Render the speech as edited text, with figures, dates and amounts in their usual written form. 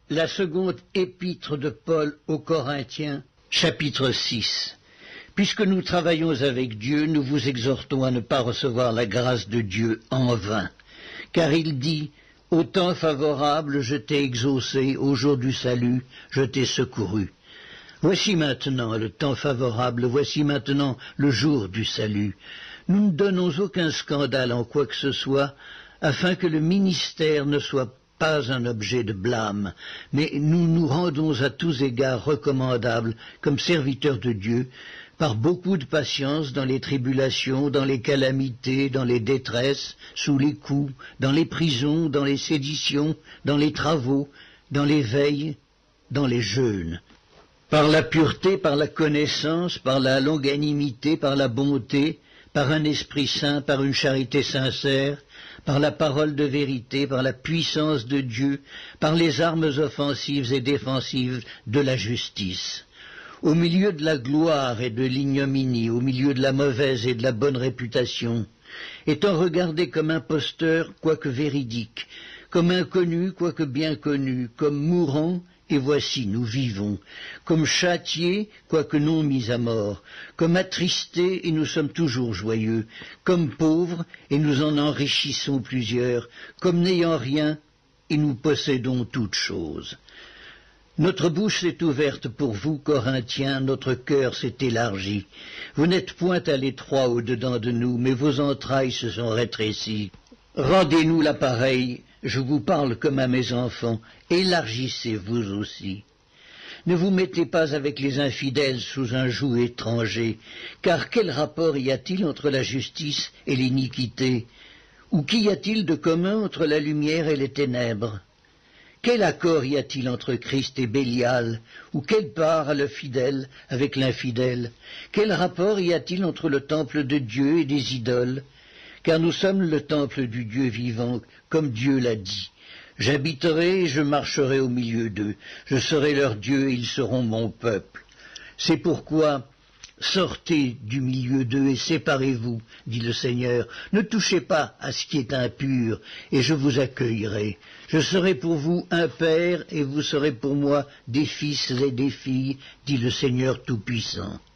La seconde épître de Paul aux Corinthiens, chapitre 6. Puisque nous travaillons avec Dieu, nous vous exhortons à ne pas recevoir la grâce de Dieu en vain. Car il dit, « Au temps favorable, je t'ai exaucé, au jour du salut, je t'ai secouru. » Voici maintenant le temps favorable, voici maintenant le jour du salut. Nous ne donnons aucun scandale en quoi que ce soit, afin que le ministère ne soit pas un objet de blâme, mais nous nous rendons à tous égards recommandables comme serviteurs de Dieu, par beaucoup de patience dans les tribulations, dans les calamités, dans les détresses, sous les coups, dans les prisons, dans les séditions, dans les travaux, dans les veilles, dans les jeûnes. Par la pureté, par la connaissance, par la longanimité, par la bonté, par un esprit saint, par une charité sincère, par la parole de vérité, par la puissance de Dieu, par les armes offensives et défensives de la justice. Au milieu de la gloire et de l'ignominie, au milieu de la mauvaise et de la bonne réputation, étant regardé comme imposteur, quoique véridique, comme inconnu, quoique bien connu, comme mourant, et voici nous vivons, comme châtiés, quoique non mis à mort, comme attristés, et nous sommes toujours joyeux, comme pauvres, et nous en enrichissons plusieurs, comme n'ayant rien, et nous possédons toutes choses. Notre bouche s'est ouverte pour vous, Corinthiens, notre cœur s'est élargi. Vous n'êtes point à l'étroit au-dedans de nous, mais vos entrailles se sont rétrécies. Rendez-nous l'appareil, je vous parle comme à mes enfants, élargissez vous aussi. Ne vous mettez pas avec les infidèles sous un joug étranger, car quel rapport y a-t-il entre la justice et l'iniquité? Ou qu'y a-t-il de commun entre la lumière et les ténèbres? Quel accord y a-t-il entre Christ et Bélial? Ou quelle part a le fidèle avec l'infidèle? Quel rapport y a-t-il entre le temple de Dieu et des idoles? Car nous sommes le temple du Dieu vivant, comme Dieu l'a dit. J'habiterai et je marcherai au milieu d'eux. Je serai leur Dieu et ils seront mon peuple. C'est pourquoi sortez du milieu d'eux et séparez-vous, dit le Seigneur. Ne touchez pas à ce qui est impur, et je vous accueillerai. Je serai pour vous un père, et vous serez pour moi des fils et des filles, dit le Seigneur Tout-Puissant.